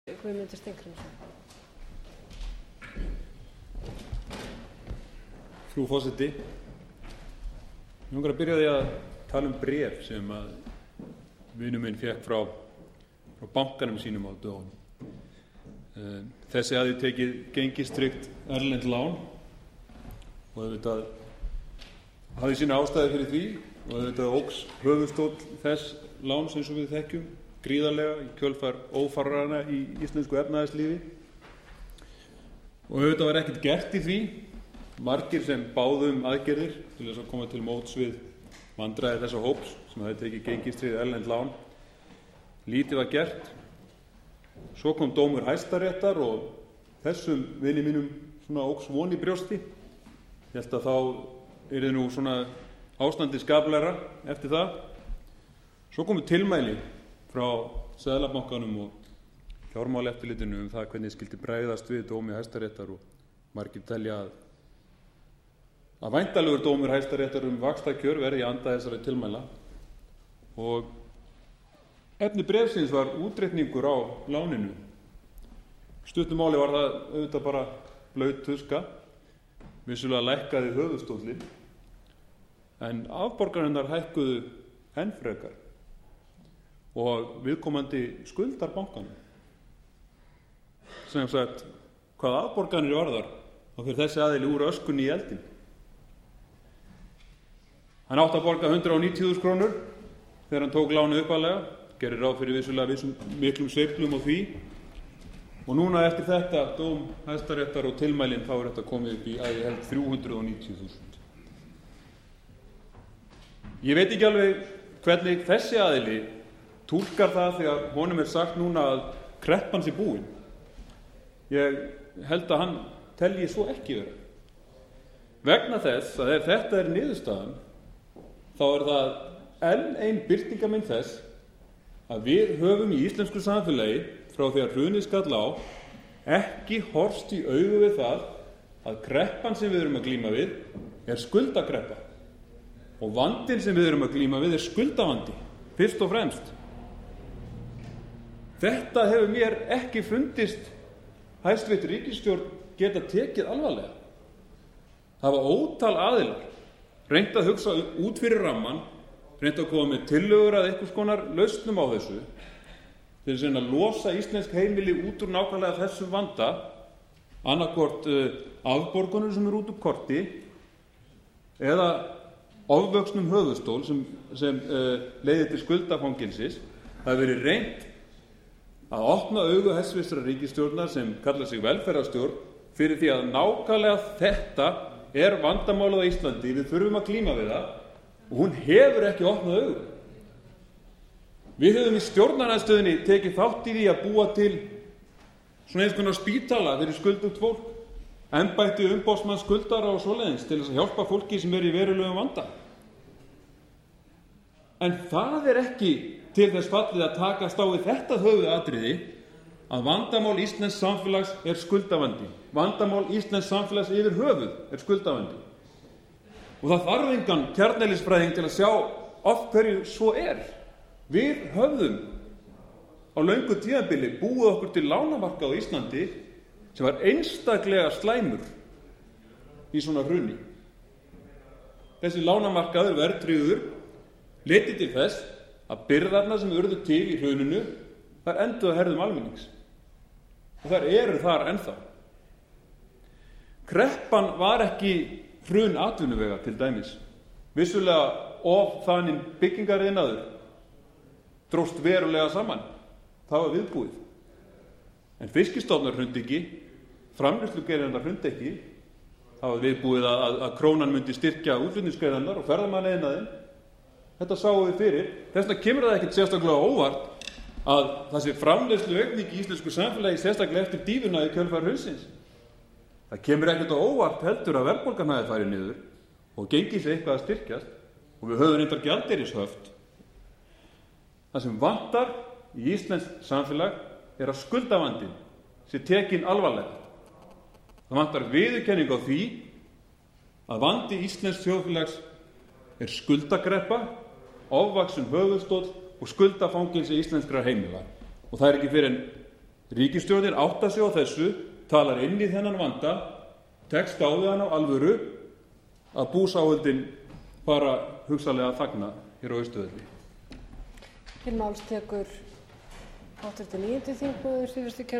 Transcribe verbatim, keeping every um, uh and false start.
Guðmundur Steingrímsson. Frú forseti, ég langar að byrja því að tala um bréf sem að vinur minn fékk frá, frá bankanum sínum á dögunum. Þessi hafði tekið gengistryggt erlend lán og auðvitað hafði sína ástæði fyrir því og auðvitað óx höfuðstóll þess láns eins og við þekkjum gríðarlega í kjölfar ófarrana í íslensku efnahagslífi og auðvitað var ekkert gert í því. Margir sem báðu um aðgerðir til þess að koma til móts við vandræði þessa hóps sem hafði tekið gengistryggð erlend lán. Lítið var gert. Svo kom dómur Hæstaréttar og þessum vini mínum svona óx von í brjósti. Ég held að þá yrði nú svona ástandi skaplegra eftir það. Svo komu tilmæli frá Seðlabankanum og Fjármálaeftirlitinu um það hvernig skyldi bregðast við dómi Hæstaréttar og margir telja að að væntanlegur dómur Hæstaréttar um vaxtakjör verði í anda þessara tilmæla og efni bréfsins var útreikningur á láninu. Stuttu máli var það auðvitað bara blaut tuska, vissulega lækkaði höfuðstóllinn en afborganirnar hækkuðu enn frekar og viðkomandi skuldar bankanum. Sem sagt, hvað afborganir varðar þá fer þessi aðili úr öskunni í eldinn. Hann átti að borga hundrað og níutíu þúsund krónur þegar hann tók lánið upphaflega, gerir ráð fyrir vissulega vissum miklum sveiflum og því og núna eftir þetta dóm Hæstaréttar og tilmælin þá er þetta komið upp í að ég held þrjú hundruð og níutíu þúsund. Ég veit ekki alveg hvernig þessi aðili túlkar það þegar honum er sagt núna að kreppan sé búin. Ég held að hann telji svo ekki vera. Vegna þess að ef þetta er niðurstaðan þá er það enn ein birtingarmynd þess að við höfum í íslensku samfélagi frá því að hrunið skall á ekki horfst í augu við það að kreppan sem við erum að glíma við er skuldakreppa og vandinn sem við erum að glíma við er skuldavandi fyrst og fremst. Þetta hefur mér ekki fundist hæstvirt ríkisstjórn geta tekið alvarlega. Það var ótal aðilar reynt að hugsa út fyrir ramman, reynt að koma með tillögur að einhvers konar lausnum á þessu til þess að losa íslensk heimili út úr nákvæmlega þessum vanda, annaðhvort uh, afborgunum sem er út úr korti eða ofvöxnum höfuðstól sem, sem uh, leiðir til skuldafangelsis. Það hefur verið reynt að opna augu hæstvirtrar ríkisstjórnar sem kallar sig velferðarstjórn fyrir því að nákvæmlega þetta er vandamálið á Íslandi, við þurfum að glíma við það og hún hefur ekki opnað augu. Við höfum í stjórnarandstöðunni tekið þátt í því að búa til svona eins konar spítala fyrir skuldugt fólk, embætti umboðsmanns skuldara og svoleiðins til þess að hjálpa fólki sem er í verulegum vanda. En það er ekki til þess fallið að takast á við þetta höfuðatriði að vandamál íslensks samfélags er skuldavandi. Vandamál íslensks samfélags yfir höfuð er skuldavandi. Og það þarf engan kjarneðlisfræðing til að sjá af hverju svo er. Við höfðum á löngu tímabili búið okkur til lánamarkað á Íslandi sem var einstaklega slæmur í svona hruni. Þessi lánamarkaður verðtryggður leiddi til þess að byrðarnar sem urðu til í hruninu þær enduðu að herðum almennings og þær eru þar ennþá. Kreppan var ekki hrun atvinnuvega til dæmis. Vissulega of þaninn byggingariðnaður dróst verulega saman. Það var viðbúið. En fiskistofnar hrundi ekki, framleiðslugreinarnar hrundi ekki. Það var viðbúið að, að, að krónan myndi styrkja útflutningsgreinarnar og ferðamanniðnaðinn. Þetta sáum við fyrir. Þess vegna kemur það ekkert sérstaklega óvart að það sé framleiðsluaukning í íslensku samfélagi sérstaklega eftir dýfuna í kjölfar hrunsins. Það kemur ekkert á óvart heldur að verðbólgan hafi farið niður og gengið sér eitthvað að styrkjast og við höfum reyndar gjaldeyrishöft. Það sem vantar í íslenskt samfélag er að skuldavandinn sé tekinn alvarlega. Það vantar viðurkenning á því að vandi íslensks þjóðfélags er skuldakreppa, ofvaxinn höfuðstóll og skuldafangelsi íslenskra heimila. Og það er ekki fyrir en Ríkisstjórnin áttar sig á þessu, talar inn í þennan vanda, tekst á við hann á alvöru, að búsáhöldin fara hugsanlega að þagna hér á Austurvelli. Til máls tekur háttvirtur níundi þingmaður Suðvesturkjördæmis